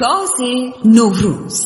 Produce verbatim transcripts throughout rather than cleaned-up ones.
ساز نوروز.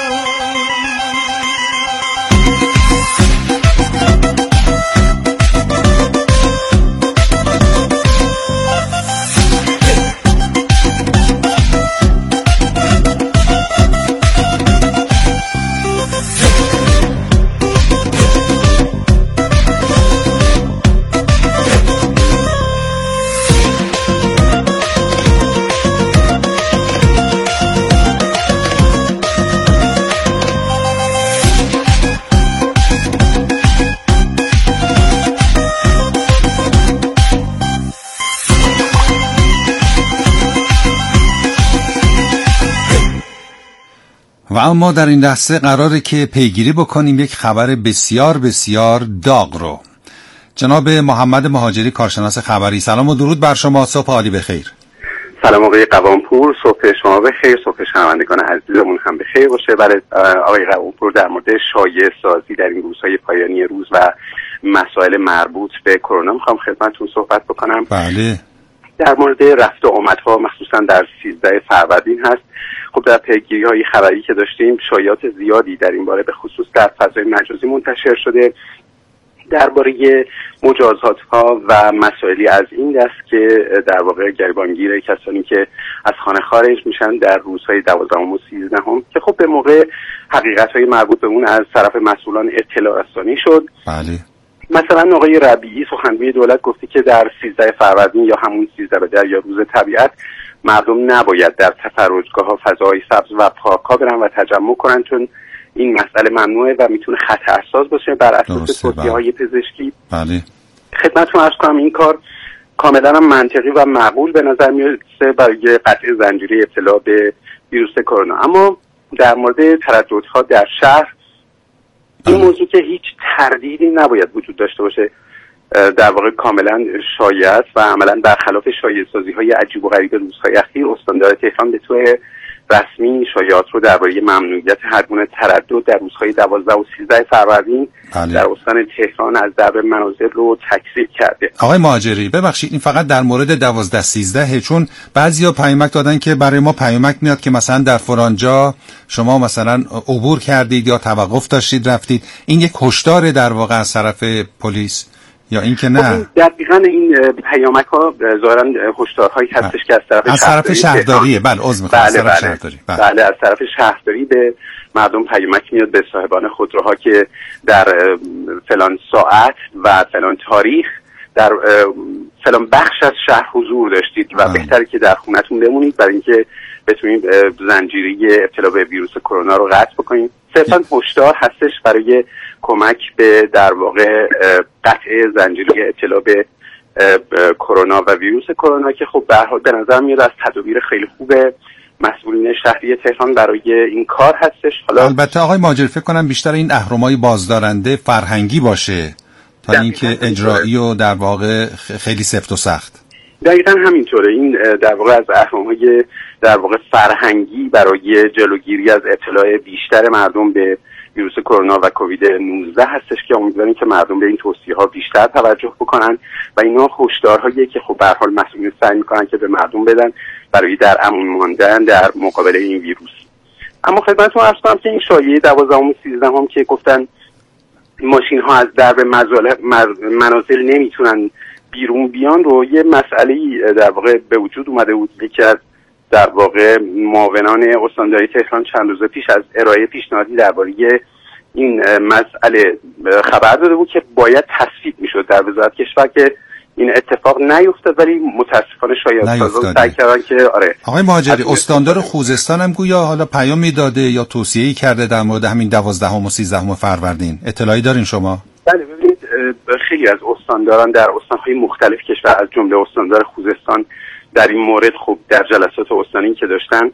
و اما در این دسته قراره که پیگیری بکنیم یک خبر بسیار بسیار داغ رو. جناب محمد مهاجری، کارشناس خبری، سلام و درود بر شما. صبح عالی بخیر. سلام آقای قوامپور، صبح شما بخیر، صبح شنوندگان عزیزمون هم بخیر باشه. برای آقای قوامپور در مورد شایعه سازی در این روزهای پایانی روز و مسائل مربوط به کرونا میخوام خدمتتون صحبت بکنم. بله. در مورد رفت و آمدها مخصوصا در سیزده فروردین هست. خب در پیگیری های خبری که داشتیم شایعات زیادی در این باره به خصوص در فضای مجازی منتشر شده درباره مجازات ها و مسائلی از این دست که در واقع گریبانگیر کسانی که از خانه خارج میشن در روزهای دوازدهم و سیزدهم که خب به موقع حقیقت های مربوط به اون از طرف مسئولان اطلاع رسانی شد. بله. مثلا آقای ربیعی سخنگوی دولت گفتی که در سیزده فروردین یا همون سیزده بدر یا روز طبیعت مردم نباید در تفرجگاه ها فضاهای سبز و پارک‌ها برن و تجمع کنن چون این مسئله ممنوعه و میتونه خطرساز باشه بر اساس توصیه‌های پزشکی. بله. خدمتتون عرض کنم این کار کاملا منطقی و معقول به نظر میاد برای قطع زنجیره ابتلا به ویروس کرونا. اما در مورد ترددها در شهر این موضوع که هیچ تردیدی نباید وجود داشته باشه، در واقع کاملا شایعه است و عملا برخلاف شایعه سازی های عجیب و غریب روزهای اخیر استاندار تهران به طور رسمی شایعات رو درباره ممنوعیت هر گونه تردد در روزهای دوازده و سیزده فروردین بله. در استان تهران از درب منازل رو تکذیب کرده. آقای مهاجری ببخشید این فقط در مورد دوازده سیزده، چون بعضیا پیامک دادن که برای ما پیامک میاد که مثلا در فلانجا شما مثلا عبور کردید یا توقف داشتید رفتید. این یک هشدار در واقع از طرف پلیس یا اینکه نه؟ دقیقاً این پیامک ها ظاهراً هشدارهایی هستش که از طرف از طرف شهرداریه. بله عذر میخوام. بله از طرف بله. شهرداری. بله. بله از طرف شهرداری به مردم پیامک میاد، به صاحبان خودروها که در فلان ساعت و فلان تاریخ در فلان بخش از شهر حضور داشتید و بله. بهتره که در خونتون بمونید برای اینکه بتونید زنجیره ابتلا به ویروس کرونا رو قطع بکنید. صرفاً هشدار هستش برای کمک به در واقع قطع زنجیره اطلاع به کرونا و ویروس کرونا که خب به هر حال به نظر میاد از تدابیر خیلی خوب مسئولین شهری تهران برای این کار هستش. حالا البته آقای مهاجری فکر کنم بیشتر این اهرمای بازدارنده فرهنگی باشه تا اینکه اجرایی و در واقع خیلی سفت و سخت. دقیقاً همینطوره. این در واقع از اهرم‌های در واقع فرهنگی برای جلوگیری از اطلاع بیشتر مردم به ویروس کرونا و کووید نوزده هستش که امیدواریم که مردم به این توصیه‌ها بیشتر توجه بکنن و اینا هشدارهایی که خب به هر حال مسئولین سعی می‌کنن که به مردم بدن برای در امان ماندن در مقابل این ویروس. اما خدمتتون عرض کنم که این شایعه دوازدهم و سیزدهم که گفتن ماشین‌ها از درب منازل نمیتونن بیرون بیان رو یه مسئله‌ای در واقع به وجود اومده بود که از در واقع معاونان استانداری تهران چند روز پیش از ارائه پیشنهادی درباره این مسئله خبر داده بود که باید تصویب میشد در وزارت کشور که این اتفاق نیفتاد، ولی متاسفانه شاید سازان سعی کردن که آره. آقای مهاجری استاندار خوزستان هم گویا حالا پیامی داده یا توصیه‌ای کرده در مورد همین دوازدهم و سیزدهم فروردین. اطلاعی دارین شما؟ بله ببینید خیلی از استانداران در استان‌های مختلف کشور از جمله استاندار خوزستان در این مورد خب در جلسات استانی که داشتن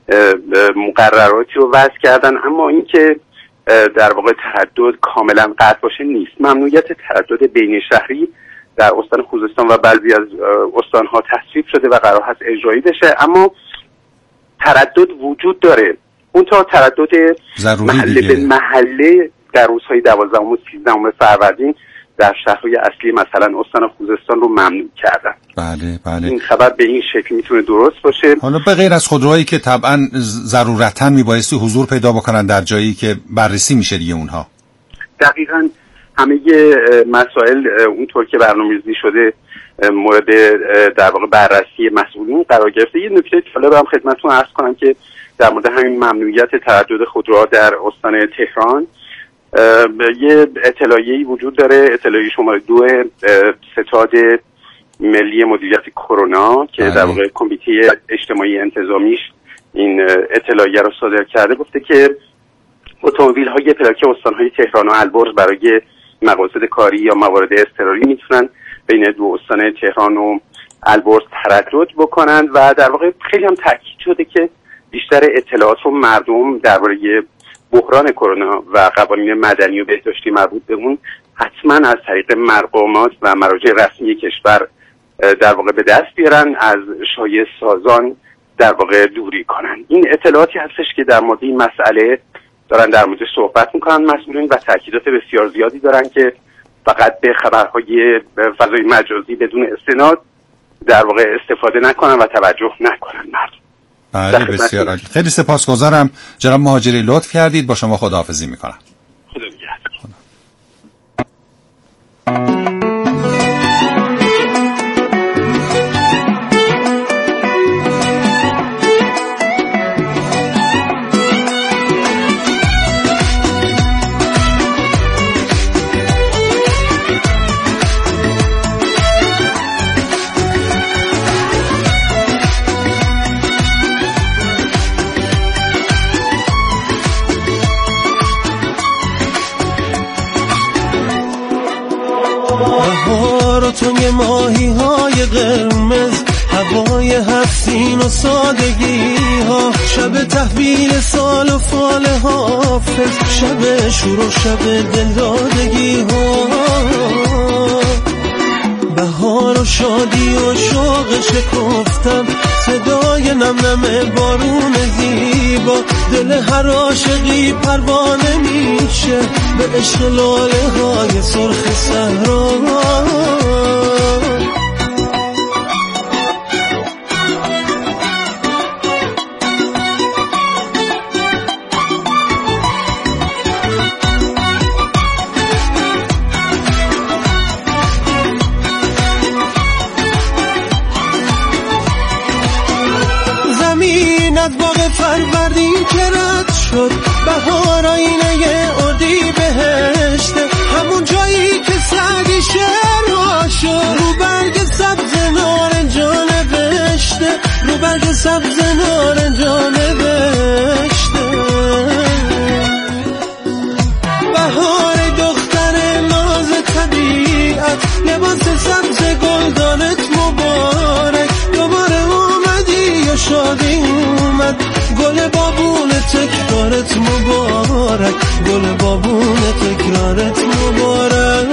مقرراتی رو وضع کردن، اما اینکه در واقع تردد کاملا قطع باشه نیست. ممنوعیت تردد بین شهری در استان خوزستان و بعضی از استان‌ها تصویب شده و قرار هست اجرایی بشه، اما تردد وجود داره. اون تا تردد محله به محله در روزهای دوازدهم و سیزدهم فروردین در شهرهای اصلی مثلا استان خوزستان رو ممنوع کردن. بله بله. این خبر به این شکل میتونه درست باشه. حالا به غیر از خودروهایی که طبعا ضرورتاً میبایستی حضور پیدا بکنن در جایی که بررسی میشه دیگه اونها. دقیقاً همه مسائل اونطور که برنامه‌ریزی شده مورد در واقع بررسی مسئولین قرار گرفته. یه نکته جالب هم خدمتتون عرض کنم که در مورد همین ممنوعیت تردد خودروها در استان تهران یه اطلاعیه‌ای وجود داره، اطلاعیه شماره دو ستاد ملی مدیریت کرونا که در واقع کمیته اجتماعی انتظامیش این اطلاعیه رو صادر کرده، گفته که اتومبیل‌های پلاک استان‌های تهران و البرز برای مقاصد کاری یا موارد اضطراری میتونن بین دو استان تهران و البرز تردد بکنند و در واقع خیلی هم تاکید شده که بیشتر اطلاعات رو مردم درباره بحران کرونا و قوانین مدنی و بهداشتی مربوط به اون حتما از طریق مقامات و مراجع رسمی کشور در واقع به دست بیارن، از شایعه سازان در واقع دوری کنن. این اطلاعاتی هستش که در مورد این مسئله دارن در موردش صحبت میکنن مسئولین و تاکیدات بسیار زیادی دارن که فقط به خبرهای فضای مجازی بدون استناد در واقع استفاده نکنن و توجه نکنن مردم. بله بسیار عالی. خیلی سپاسگزارم جناب مهاجری، لطف کردید. با شما خداحافظی میکنم. خدا نگهدار. توی ماهی های قرمز، هوای حسین و سادگی ها، شب تحویل سال و فال حافظ، شب شور و شب دلدادگی ها، بهار و شادی و شوق شکفتن، صدای نم نم بارون زیبا، دل هر عاشقی پروانه میشه به عشق لاله های سرخ صحرا. فروردین که رد شد، بهار آینه اردی بهشته، همون جایی که سعدی شعر شد، رو برگ سبز نارنجا نوشته، رو برگ سبز نارنجا نوشته. بهار دختر ناز طبیعت، لباس سبز گلدانت مبارک، دوباره اومدی یا شادی اومد، گل بابون تکرارت مبارک، گل بابون تکرارت مبارک.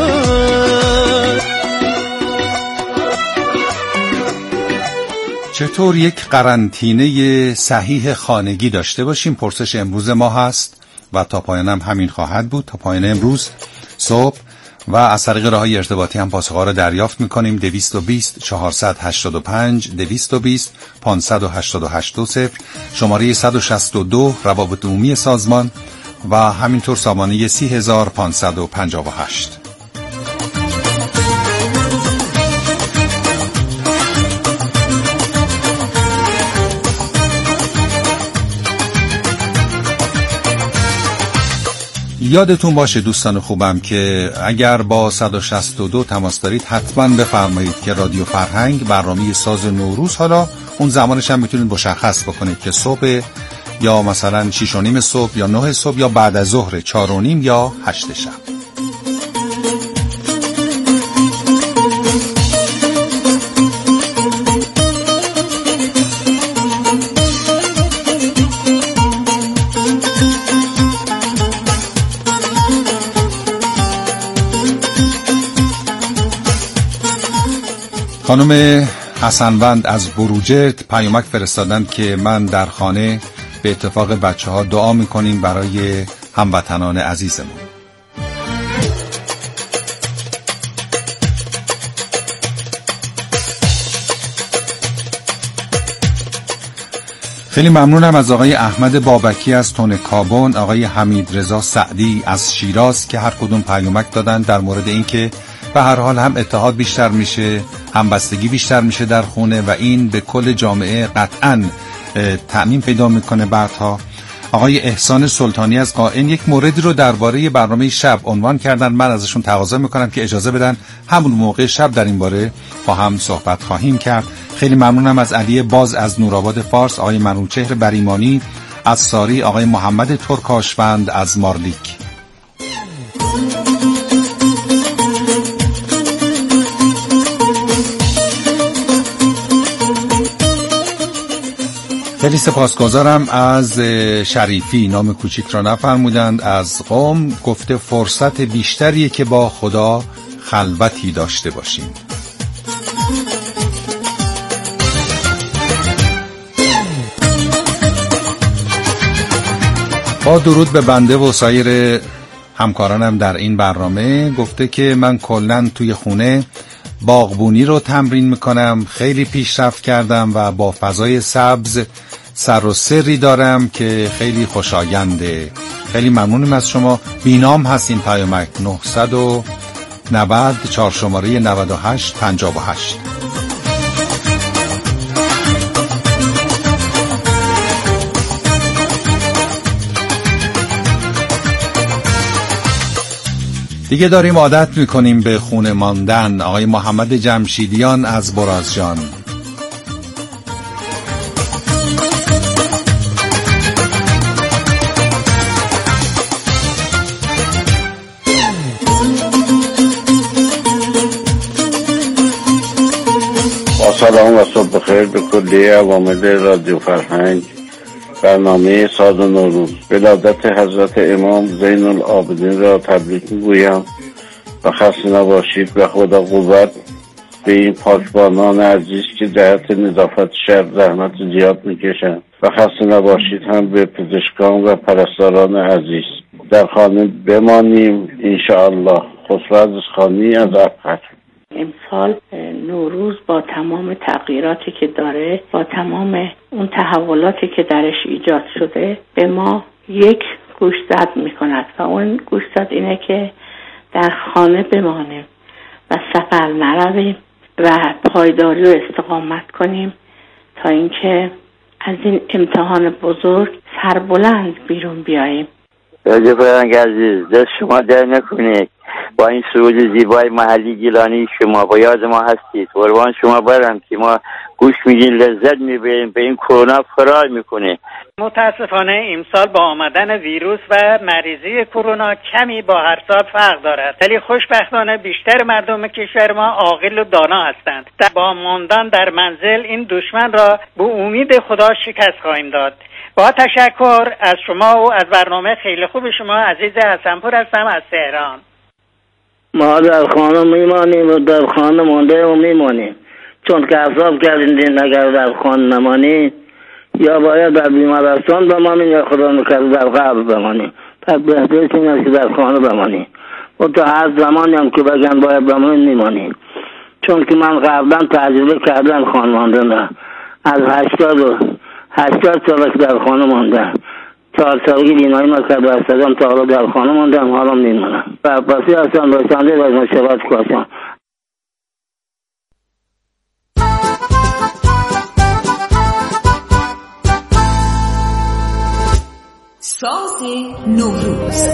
چطور یک قرنطینه صحیح خانگی داشته باشیم؟ پرسش امروز ما هست و تا پایانم همین خواهد بود. تا پایان امروز صبح و از طریق راه‌های ارتباطی هم پاسخ‌ها را دریافت می‌کنیم. دویست و بیست چهارصد و هشتاد و پنج دویست و بیست پانصد و هشتاد و هشت دو صفر، شماره صد و شصت و دو روابط عمومی سازمان و همینطور سامانه سی هزار و پانصد و پنجاه و هشت. یادتون باشه دوستان خوبم که اگر با صد و شصت و دو تماس دارید حتما بفرمایید که رادیو فرهنگ برنامه ساز نوروز، حالا اون زمانش هم میتونید مشخص بکنید که صبح یا مثلا شیش و نیم صبح یا نه صبح یا بعد از ظهر چهار و نیم یا هشت شب. خانم حسنوند از بروجرد پیامک فرستادن که من در خانه به اتفاق بچه ها دعا میکنیم برای هموطنان عزیزمون. خیلی ممنونم از آقای احمد بابکی از تون کابون، آقای حمید رضا سعدی از شیراز که هر کدوم پیامک دادن در مورد این که به هر حال هم اتحاد بیشتر میشه، همبستگی بیشتر میشه در خونه و این به کل جامعه قطعاً تأمین پیدا میکنه بعدها. آقای احسان سلطانی از قائن یک موردی رو درباره برنامه شب عنوان کردن، من ازشون تقاضا میکنم که اجازه بدن همون موقع شب در این باره با هم صحبت خواهیم کرد. خیلی ممنونم از علی باز از نورآباد فارس، آقای منوچهر بریمانی از ساری، آقای محمد ترکاشوند از مارلیک. خیلی سپاسگزارم از شریفی، نام کوچیک را نفرمودند، از قم، گفته فرصت بیشتریه که با خدا خلوتی داشته باشیم. با درود به بنده و سایر همکارانم در این برنامه، گفته که من کلاً توی خونه باغبونی رو تمرین میکنم، خیلی پیشرفت کردم و با فضای سبز سر و سری دارم که خیلی خوشاینده. خیلی ممنونم از شما. بینام هست این پیامک نهصد و نود چهار شماره نود و هشت پنجاه و هشت. دیگه داریم عادت میکنیم به خونه ماندن. آقای محمد جمشیدیان از برازجان. سلام و صبح بخیر به کلیه عوامل رادیو فرهنگ. برنامه ساز نوروز ولادت حضرت امام زین العابدین را تبریک میگویم و خسته نباشید و خدا قوت به این پاکبانان عزیز که جهت نظافت شهر زحمت زیاد میکشند و خسته نباشید هم به پزشکان و پرستاران عزیز. در خانه بمانیم انشاءالله. خسرو عزیزخانی از ابهر. امسال نوروز با تمام تغییراتی که داره، با تمام اون تحولاتی که درش ایجاد شده، به ما یک گوشزد میکند و اون گوشزد اینه که در خانه بمانیم و سفر نرویم و پایداری و استقامت کنیم تا اینکه از این امتحان بزرگ سربلند بیرون بیاییم. رادیو فرهنگ عزیز، دست شما در نکنید. با این سرود زیبای محلی گیلانی شما با یاد ما هستید. قربان شما برم که ما گوش میدین، لذت میبریم، به این کرونا فرار میکنه. متاسفانه امسال با آمدن ویروس و مریضی کرونا کمی با هر سال فرق دارد، ولی خوشبختانه بیشتر مردم کشور ما عاقل و دانا هستند. با ماندن در منزل این دشمن را به امید خدا شکست خواهیم داد. با تشکر از شما و از برنامه خیلی خوب شما. عزیز حسنپور هستم از تهران. ما در خانه میمانیم و در خانه مانده و میمانیم، چون که حساب کردیم اگر در خانه نمانیم یا باید در بیمارستان بمانیم یا خدا نکرده در قبر بمانیم. پس بهترین این است که در خانه بمانیم و تا هر زمانی هم که بگن باید بمانیم میمانیم، چون که من قبلا تجربه کردم خانه ماندن. از هشتاد و هشتاد سال که در خانه ماندم، چهار سالگی بینایی ما کرد و استادم تا حالا در خانه ماندم، حالا میمونم. و پسی هستم باشنده و از مشابهت کاشم. ساز نوروز.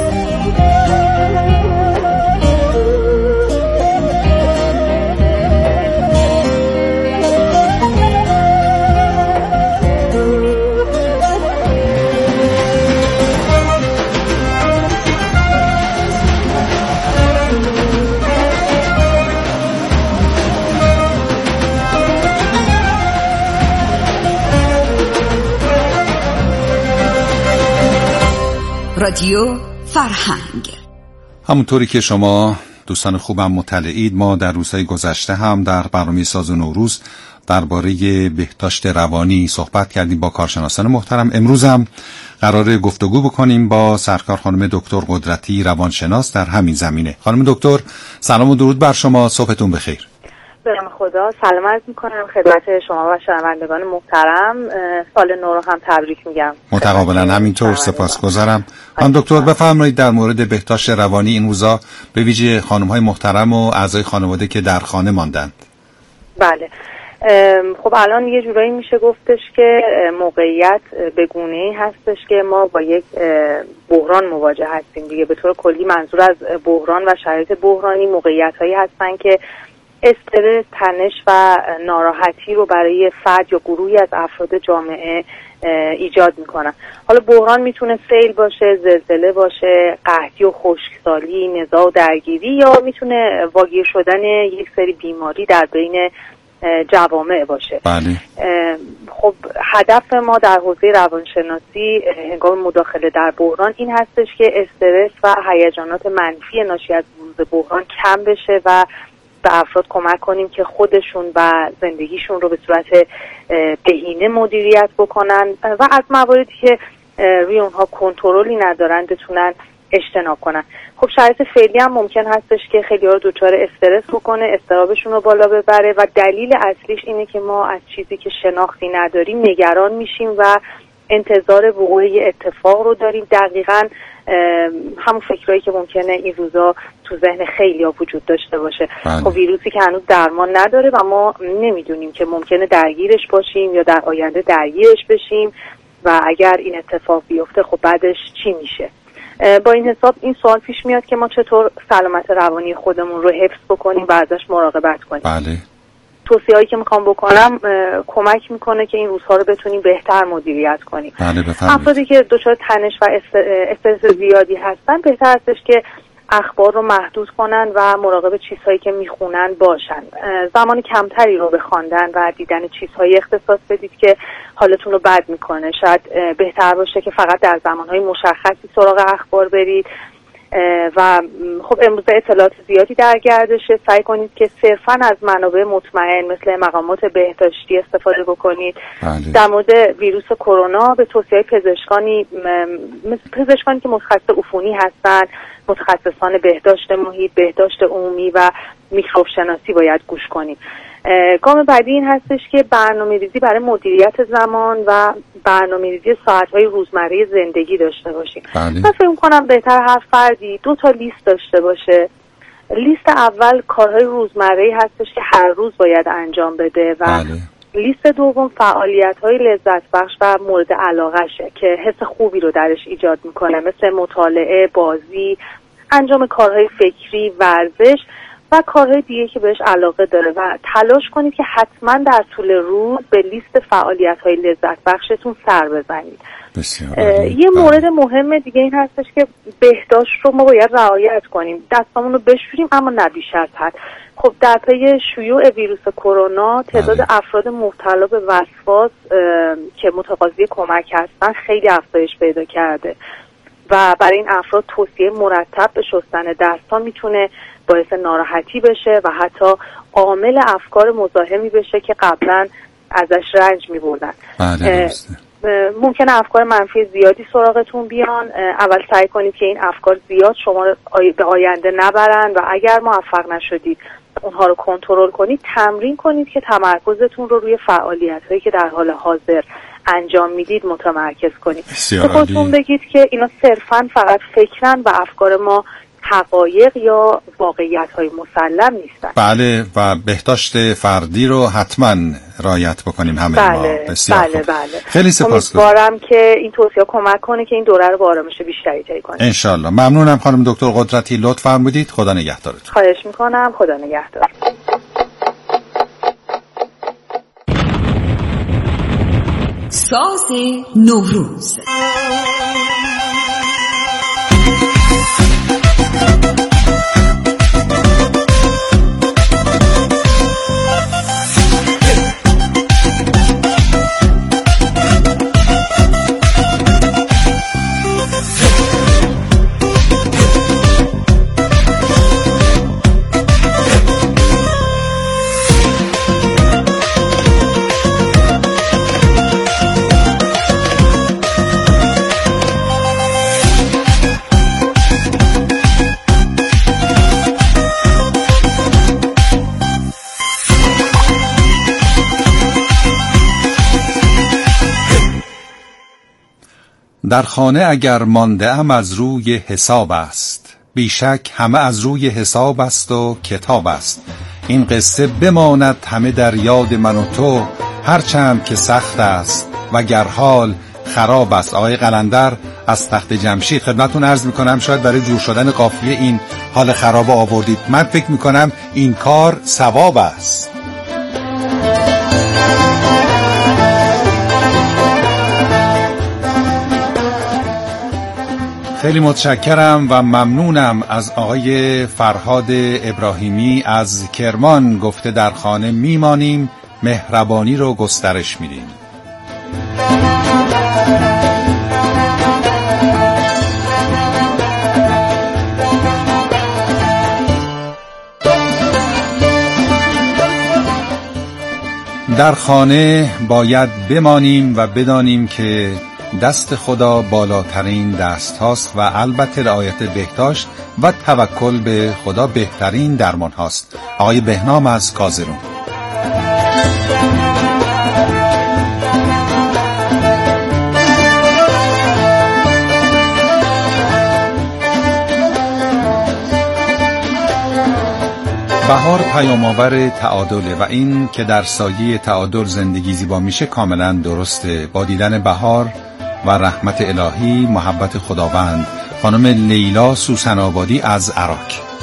رادیو فرهنگ. همونطوری که شما دوستان خوبم مطلعید، ما در روزهای گذشته هم در برنامه ساز نوروز درباره بهداشت روانی صحبت کردیم با کارشناسان محترم. امروز هم قراره گفتگو بکنیم با سرکار خانم دکتر قدرتی، روانشناس در همین زمینه. خانم دکتر سلام و درود بر شما، صبحتون بخیر. به نام خدا سلام عرض میکنم خدمت شما و شنوندگان محترم. سال نو رو هم تبریک میگم. متقابلا همینطور، سپاسگزارم. خانم دکتر بفرمایید در مورد بهداشت روانی این روزا به ویژه خانم‌های محترم و اعضای خانواده که در خانه ماندند. بله خب الان یه جورایی میشه گفتش که موقعیت به گونه‌ای هستش که ما با یک بحران مواجه هستیم دیگه. به طور کلی منظور از بحران و شرایط بحرانی موقعیت‌هایی هستن که استرس، تنش و ناراحتی رو برای فرد یا گروهی از افراد جامعه ایجاد میکنن. حالا بحران میتونه سیل باشه، زلزله باشه، قحطی و خشکسالی، نزاع و درگیری، یا میتونه واگیر شدن یک سری بیماری در بین جوامع باشه. بله. خب هدف ما در حوزه روانشناسی هنگام مداخله در بحران این هستش که استرس و هیجانات منفی ناشی از بروز بحران کم بشه و به افراد کمک کنیم که خودشون و زندگیشون رو به صورت بهینه مدیریت بکنن و از مواردی که روی اونها کنترلی ندارن بتونن اجتناب کنن. خب شرایط فعلی هم ممکن هستش که خیلی ها رو دچار استرس بکنه، اضطرابشون رو بالا ببره و دلیل اصلیش اینه که ما از چیزی که شناختی نداریم نگران میشیم و انتظار وقوع اتفاق رو داریم. دقیقاً همون فکرایی که ممکنه این روزا تو ذهن خیلی ها وجود داشته باشه. خب ویروسی که هنوز درمان نداره و ما نمیدونیم که ممکنه درگیرش باشیم یا در آینده درگیرش بشیم و اگر این اتفاق بیفته خب بعدش چی میشه. با این حساب این سوال پیش میاد که ما چطور سلامت روانی خودمون رو حفظ بکنیم و ازش مراقبت کنیم. بله. توصیه‌هایی که میخوام بکنم کمک میکنه که این روزها رو بتونیم بهتر مدیریت کنیم. بله بفرمایید. افرادی که دچار تنش و استرس زیادی هستن بهتر هستش که اخبار رو محدود کنن و مراقب چیزهایی که میخونن باشن. زمان کمتری رو به خواندن و دیدن چیزهایی اختصاص بدید که حالتون رو بد میکنه. شاید بهتر باشه که فقط در زمانهای مشخصی سراغ اخبار برید و خب امروز اطلاعات زیادی در گردشه. سعی کنید که صرفاً از منابع مطمئن مثل مقامات بهداشتی استفاده بکنید. بله. در مورد ویروس کرونا به توصیه پزشکانی مثل پزشکانی که متخصص عفونی هستن، متخصصان بهداشت محیط، بهداشت عمومی و میکروب شناسی باید گوش کنیم. گام بعدی این هستش که برنامه‌ریزی برای مدیریت زمان و برنامه‌ریزی ساعت‌های روزمره زندگی داشته باشیم. بله. من فکر می‌کنم بهتر هر فردی دو تا لیست داشته باشه. لیست اول کارهای روزمره‌ای هستش که هر روز باید انجام بده و بله. لیست دوم فعالیت‌های لذت بخش و مورد علاقه‌شه که حس خوبی رو درش ایجاد می‌کنه، مثل مطالعه، بازی، انجام کارهای فکری، ورزش و کارهای دیگه که بهش علاقه داره و تلاش کنید که حتما در طول روز به لیست فعالیت‌های لذت بخشتون سر بزنید. یه مورد مهم دیگه این هستش که بهداشت رو ما باید رعایت کنیم، دستامون رو بشوریم اما نه بیش از حد. خب در پی شیوع ویروس کرونا تعداد افراد مبتلا به وسواس که متقاضی کمک هستن خیلی افزایش پیدا کرده و برای این افراد توصیه مرتب به شستن دست‌ها میتونه باعث ناراحتی بشه و حتی عامل افکار مزاحمی بشه که قبلا ازش رنج می‌بردن. بله ممکنه افکار منفی زیادی سراغتون بیان. اول سعی کنید که این افکار زیاد شما به آینده نبرن و اگر موفق نشدید اونها رو کنترل کنید، تمرین کنید که تمرکزتون رو روی فعالیت‌هایی که در حال حاضر انجام میدید متمرکز کنید. به خودتون بگید که اینا صرفاً فقط فکرن و افکار ما حقایق یا واقعیت‌های مسلم نیستن. بله و بهداشت فردی رو حتما رعایت بکنیم همه بله، ما. بسیار بله خوب. بله. خیلی سپاسگزارم. امیدوارم که این توصیه کمک کنه که این دوره رو با آرامش بیشتری طی کنیم. ان شاء الله. ممنونم خانم دکتر قدرتی، لطف فرمودید. خدا نگهدارتون. خواهش میکنم. خدا نگهدار. ساز نوروز. در خانه اگر مانده ام از روی حساب است، بیشک همه از روی حساب است و کتاب است. این قصه بماند همه در یاد من و تو، هرچند که سخت است وگر حال خراب است. آقای قلندر از تخت جمشید خدمتون عرض میکنم، شاید برای جور شدن قافیه این حال خراب آوردید. من فکر میکنم این کار ثواب است. خیلی متشکرم و ممنونم از آقای فرهاد ابراهیمی از کرمان. گفته در خانه میمانیم، مهربانی رو گسترش میدیم. در خانه باید بمانیم و بدانیم که دست خدا بالاترین دست هاست و البته رعایت بهداشت و توکل به خدا بهترین درمان هاست. آقای بهنام از کازرون. بهار پیام‌آور تعادله و این که در سایه تعادل زندگی زیبا میشه کاملا درسته. با دیدن بهار و رحمت الهی، محبت خداوند. خانم لیلا سوسن آبادی از عراق.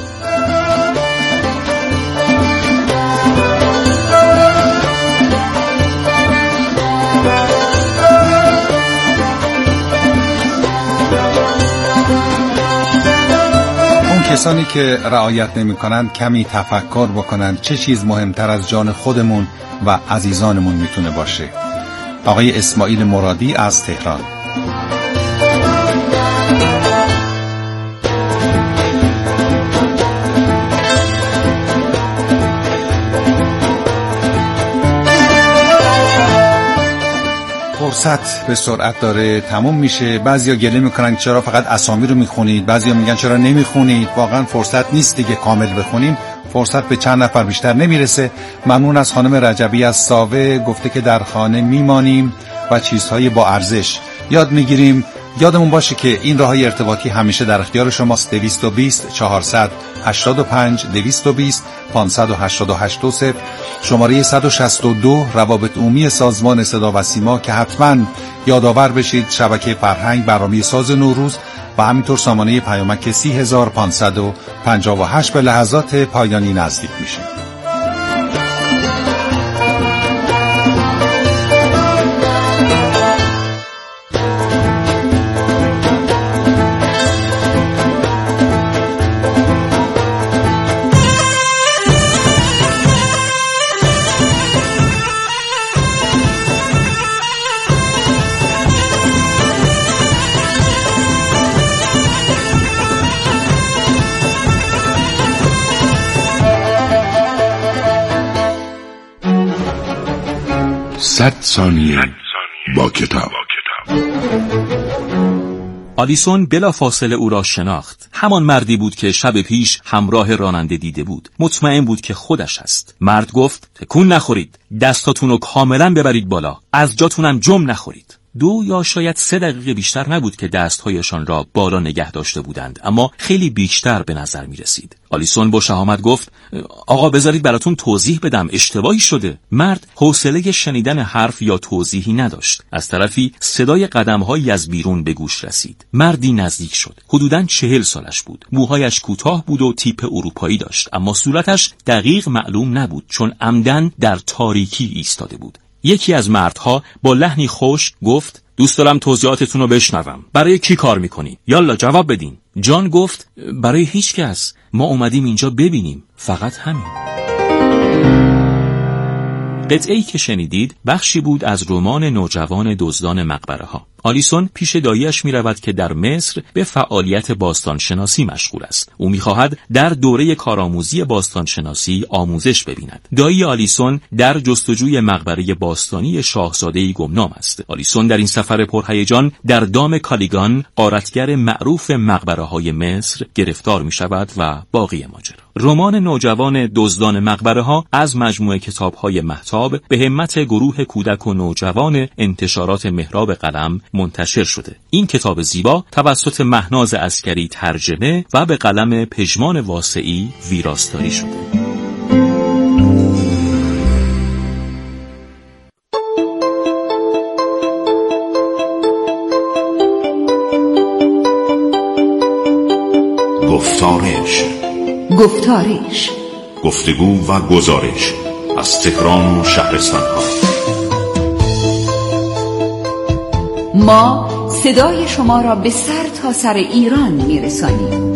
اون کسانی که رعایت نمی کنند کمی تفکر بکنند چه چیز مهمتر از جان خودمون و عزیزانمون میتونه باشه. آقای اسماعیل مرادی از تهران. فرصت به سرعت داره تموم میشه. بعضیا گله میکنن چرا فقط اسامی رو میخونید، بعضیا میگن چرا نمیخونید. واقعا فرصت نیست دیگه کامل بخونیم، فرصت به چند نفر بیشتر نمیرسه. ممنون از خانم رجبی از ساوه. گفته که در خانه میمانیم و چیزهای با ارزش یاد میگیریم. یادمون باشه که این راههای ارتباطی همیشه در اختیار شماست. دویست و بیست چهارصد هشتاد و پنج دویست و بیست پانصد و هشتاد و هشت صفر، شماره صد و شصت و دو روابط عمومی سازمان صدا و سیما که حتما یادآور بشید. شبکه فرهنگ، برنامه ساز نوروز و همینطور سامانه پیامک سی هزار و پانصد و پنجاه و هشت. به لحظات پایانی نزدیک میشه. صد ثانیه با کتاب. آلیسون بلا فاصله او را شناخت. همان مردی بود که شب پیش همراه راننده دیده بود. مطمئن بود که خودش است. مرد گفت تکون نخورید، دستاتونو کاملا ببرید بالا، از جاتونم جم نخورید. دو یا شاید سه دقیقه بیشتر نبود که دستهایشان را بالا نگه داشته بودند، اما خیلی بیشتر به نظر می رسید. آلیسون با شهامت گفت آقا بذارید براتون توضیح بدم، اشتباهی شده. مرد حوصله شنیدن حرف یا توضیحی نداشت. از طرفی صدای قدم‌هایی از بیرون به گوش رسید. مردی نزدیک شد. حدوداً چهل سالش بود. موهایش کوتاه بود و تیپ اروپایی داشت، اما صورتش دقیق معلوم نبود چون عمدن در تاریکی ایستاده بود. یکی از مردها با لحنی خوش گفت دوست دارم توضیحاتتون رو بشنوم. برای کی کار میکنین؟ یالا جواب بدین. جان گفت برای هیچ کس، ما اومدیم اینجا ببینیم، فقط همین. قطعه‌ای که شنیدید بخشی بود از رمان نوجوان دزدان مقبره ها. آلیسون پیش دایی‌اش می‌رود که در مصر به فعالیت باستانشناسی مشغول است. او می‌خواهد در دوره کارآموزی باستانشناسی آموزش ببیند. دایی آلیسون در جستجوی مقبره باستانی شاهزاده‌ای گمنام است. آلیسون در این سفر پرهیجان در دام کالیگان، غارتگر معروف مقبره‌های مصر، گرفتار می‌شود و باقی ماجرا. رمان نوجوان دزدان مقبره ها از مجموعه کتاب‌های مهتاب به همت گروه کودک و نوجوان انتشارات محراب قلم منتشر شده. این کتاب زیبا توسط مهناز عسکری ترجمه و به قلم پژمان واسعی ویراستاری شده. گفتارش گفتارش گفتگو و گزارش از تهران و شهرستان‌ها. ما صدای شما را به سر تا سر ایران میرسانیم.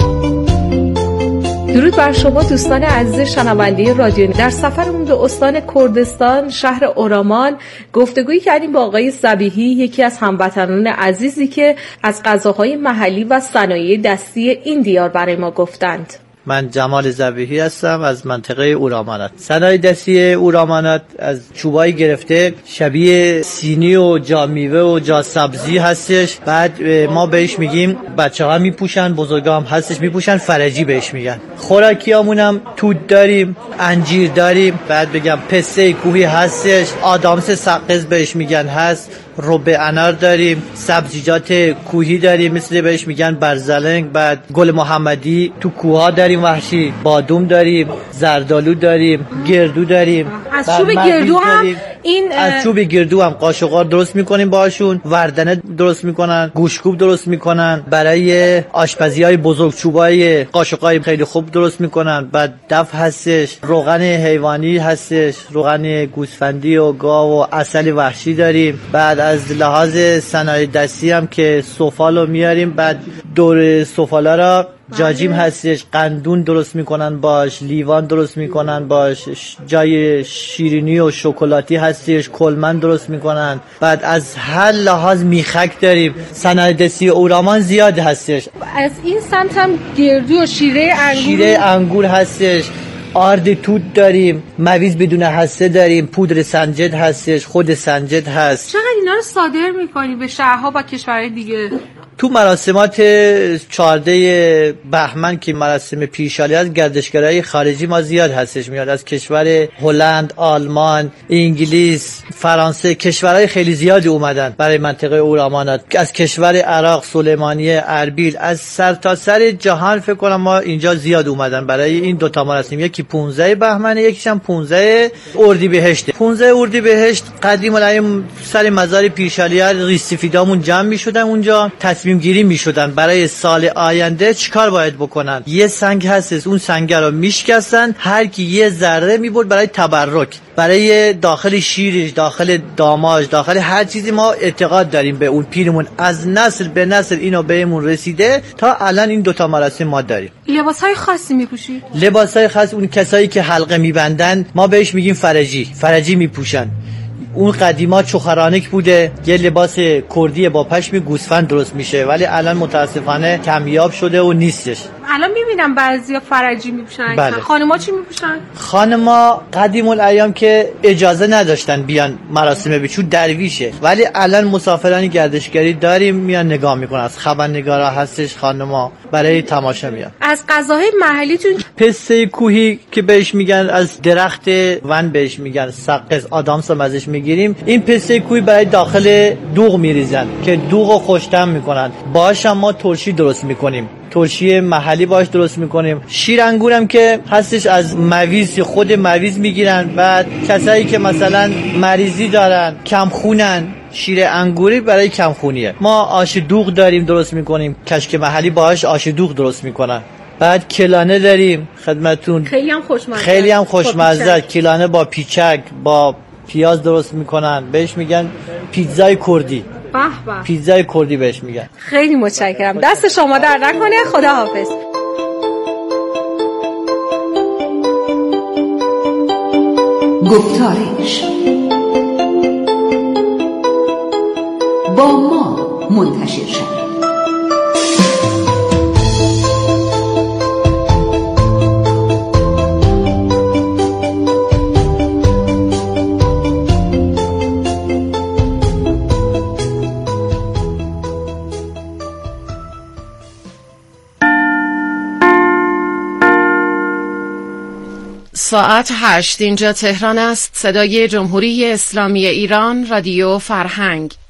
درود بر شما دوستان عزیز شنونده رادیو. در سفرمون به استان کردستان شهر اورامان گفتگویی کردیم با آقای ذبیحی، یکی از هموطنان عزیزی که از غذاهای محلی و صنایع دستی این دیار برای ما گفتند. من جمال ذبیحی هستم از منطقه اورامانات. صنایع دستی اورامانات از چوبایی گرفته شبیه سینی و جا میوه و جا سبزی هستش. بعد ما بهش میگیم، بچه ها میپوشن، بزرگا هم هستش میپوشن، فرجی بهش میگن. خوراکیامون هم توت داریم، انجیر داریم، بعد بگم پسته کوهی هستش، آدامس سقز بهش میگن هست، ربع انار داریم، سبزیجات کوهی داریم مثل بهش میگن برزلنگ، بعد گل محمدی تو کوها داریم، وحشی بادوم داریم، زردالو داریم، گردو داریم. از چوب گردو هم این از چوب گردو هم قاشق‌ها درست میکنیم باشون، وردنه درست میکنن، گوشتکوب درست میکنن، برای آشپزی‌های بزرگ چوبای قاشق‌های خیلی خوب درست میکنن. بعد دف هستش، روغن حیوانی هستش، روغن گوسفندی و گاو و عسل وحشی داریم. بعد از لحاظ صنایع دستی هم که سفالو میاریم، بعد دور سفالا را جاجیم هستش، قندون درست میکنن باش، لیوان درست میکنن باش، جای شیرینی و شکلاتی هستش، کلمن درست میکنن. بعد از هر لحاظ میخک داریم. صنایع دستی اورامان زیاد هستش. از این سمت هم گردو و شیره انگور شیره انگور هستش، آرد توت داریم، مویز بدون هسته داریم، پودر سنجد هستش، خود سنجد هست. چقدر اینا رو صادر میکنی به شهرها و کشورهای دیگه؟ تو مراسمات چهارده بهمن که مراسم پیشالی از گردشگرای خارجی ما زیاد هستش میاد، از کشور هلند، آلمان، انگلیس، فرانسه، کشورهای خیلی زیادی اومدن برای منطقه اورامانات، از کشور عراق، سلیمانیه، اربیل، از سر تا سر جهان فکر کنم ما اینجا زیاد اومدن برای این دو تا مراسم. یکی پانزده بهمن، یکیش هم پانزده اردیبهشت. پانزده اردیبهشت قدیم الایام سر مزار پیشالی‌ها ریسیفیدامون جمع می‌شدن اونجا، تصمیم گیری می‌شدن برای سال آینده چیکار باید بکنن. یه سنگ هست، اون سنگ رو میشکستن، هر کی یه ذره می‌برد برای تبرک، برای داخل شیرش، داخل داماج، داخل هر چیزی. ما اعتقاد داریم به اون پیرمون، از نسل به نسل اینو بهمون رسیده تا الان این دوتا مراسم ما داریم. لباسای خاصی میپوشی؟ لباسای خاص اون کسایی که حلقه میبندن ما بهش میگیم فرجی، فرجی میپوشن. اون قدیما چوخرانک بوده، یه لباس کردی با پشم گوسفند درست میشه، ولی الان متاسفانه کمیاب شده و نیستش. الان میبینم بعضیا فرجی میپوشن. بله. خانم‌ها چی میپوشن؟ خانم‌ها قدیم الایام که اجازه نداشتن بیان مراسم بچو درویشه، ولی الان مسافرانی گردشگری داریم میان نگاه میکنن، از خبرنگارا هستش، خانم‌ها برای تماشا میان. از غذاهای محلیتون پسته کوهی که بهش میگن، از درخت ون بهش میگن سقز، آدامس هم ازش میگیریم. این پسته کوهی برای داخل دوغ میریزن که دوغو خوش‌طعم میکنن. باهاش هم ما ترشی درست میکنیم، ترشی محلی باش درست میکنیم. شیر انگورم که هستش از مویز، خود مویز میگیرن. بعد کسایی که مثلا مریضی دارن، کم خونن، شیر انگوری برای کم خونیه. ما آش دوغ داریم درست میکنیم، کشک محلی باهاش آش دوغ درست میکنن. بعد کلانه داریم خدمتون، خیلی هم خوشمزه، خیلی هم خوشمزه. کلانه با پیچک، با پیاز درست میکنن، بهش میگن پیتزای کردی. به به، پیتزای کردی بهش میگن. خیلی متشکرم، دست شما در نکنه. خدا حافظ. گفتارش با ما منتشر شد. ساعت هشت، اینجا تهران است. صدای جمهوری اسلامی ایران، رادیو فرهنگ.